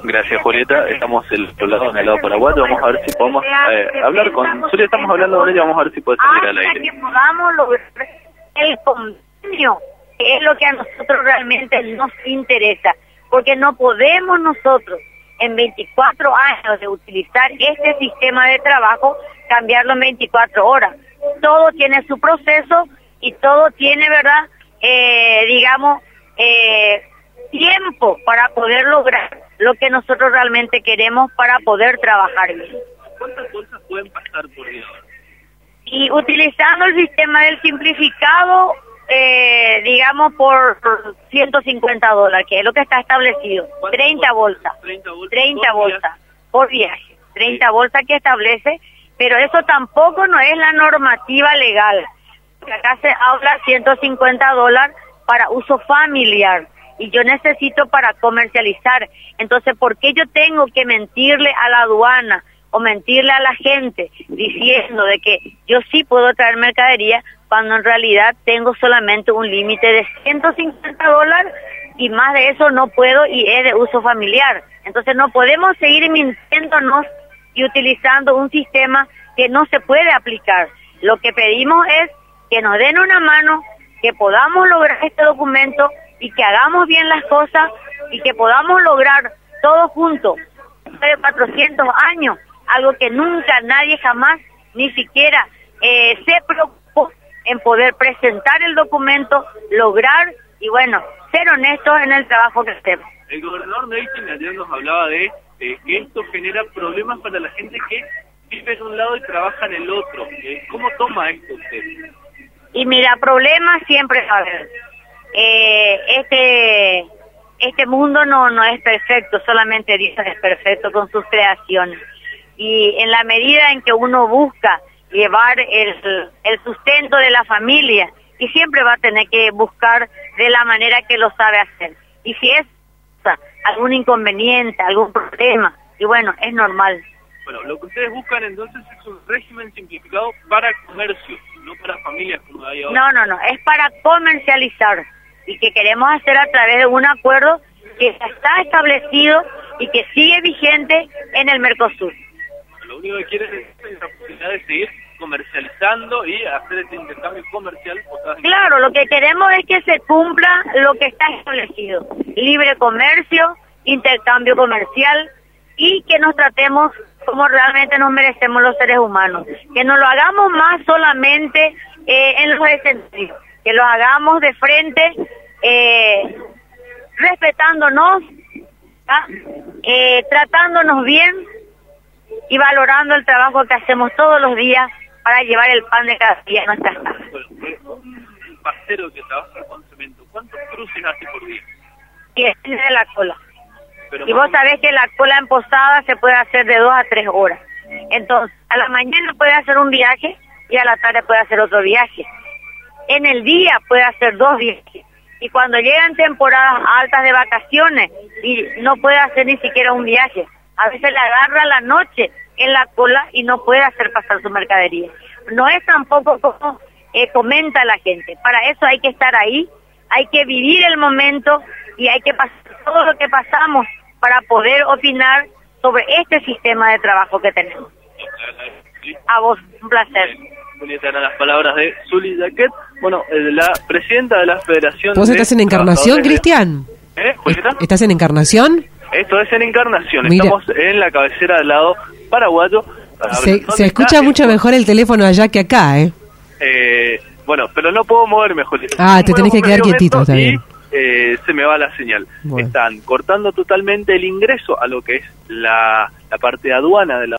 Gracias, Julieta. Estamos en el lado paraguayo. Vamos a ver si podemos hablar con Zulia. Estamos hablando con ella. Vamos a ver si puede salir al aire. Que podamos lograr el convenio, que es lo que a nosotros realmente nos interesa, porque no podemos nosotros en 24 años de utilizar este sistema de trabajo cambiarlo en 24 horas. Todo tiene su proceso y todo tiene, ¿verdad? Tiempo para poder lograr lo que nosotros realmente queremos para poder trabajar bien. ¿Cuántas bolsas pueden pasar por día? Y utilizando el sistema del simplificado, por $150, que es lo que está establecido. 30 bolsas. 30 bolsas por viaje. 30 bolsas que establece, pero eso tampoco no es la normativa legal. Acá se habla $150 para uso familiar y yo necesito para comercializar. Entonces, ¿por qué yo tengo que mentirle a la aduana o mentirle a la gente diciendo de que yo sí puedo traer mercadería cuando en realidad tengo solamente un límite de $150 y más de eso no puedo y es de uso familiar? Entonces no podemos seguir mintiéndonos y utilizando un sistema que no se puede aplicar. Lo que pedimos es que nos den una mano, que podamos lograr este documento y que hagamos bien las cosas y que podamos lograr todos juntos, después de 400 años, algo que nunca nadie jamás ni siquiera se preocupó en poder presentar el documento, lograr y ser honestos en el trabajo que hacemos. El gobernador Medicine ayer nos hablaba de que esto genera problemas para la gente que vive en un lado y trabaja en el otro. ¿Cómo toma esto usted? Y mira, problemas siempre va a haber. Este mundo no es perfecto, solamente Dios es perfecto con sus creaciones. Y en la medida en que uno busca llevar el sustento de la familia, y siempre va a tener que buscar de la manera que lo sabe hacer. Y si es algún inconveniente, algún problema, y es normal. Bueno, lo que ustedes buscan entonces es un régimen simplificado para comercio, no para familias como hay ahora. No, es para comercializar y que queremos hacer a través de un acuerdo que ya está establecido y que sigue vigente en el Mercosur. Lo único que quieren es la posibilidad de seguir comercializando y hacer este intercambio comercial. Claro, lo que queremos es que se cumpla lo que está establecido. Libre comercio, intercambio comercial y que nos tratemos como realmente nos merecemos los seres humanos. Que no lo hagamos más solamente en los escenarios, que lo hagamos de frente, respetándonos, tratándonos bien y valorando el trabajo que hacemos todos los días para llevar el pan de cada día a nuestras casas. Un parcero que trabaja con cemento, ¿cuántos cruces hace por día? Y depende de la cola. Y vos sabés que la cola en posada se puede hacer de 2 a 3 horas. Entonces, a la mañana puede hacer un viaje y a la tarde puede hacer otro viaje. En el día puede hacer 2 viajes. Y cuando llegan temporadas altas de vacaciones y no puede hacer ni siquiera un viaje, a veces le agarra la noche en la cola y no puede hacer pasar su mercadería. No es tampoco como comenta la gente. Para eso hay que estar ahí, hay que vivir el momento y hay que pasar todo lo que pasamos para poder opinar sobre este sistema de trabajo que tenemos. A vos, un placer. Julieta, eran las palabras de Zuli Jaquet, la presidenta de la Federación. ¿Vos estás en Encarnación, Cristian? ¿Julieta? ¿Estás en Encarnación? Esto es en Encarnación. Mira. Estamos en la cabecera del lado paraguayo. Se escucha mucho mejor el teléfono allá que acá, pero no puedo moverme, Julieta. Te tenés que quedar quietito, está bien. Se me va la señal. Bueno. Están cortando totalmente el ingreso a lo que es la parte de aduana de la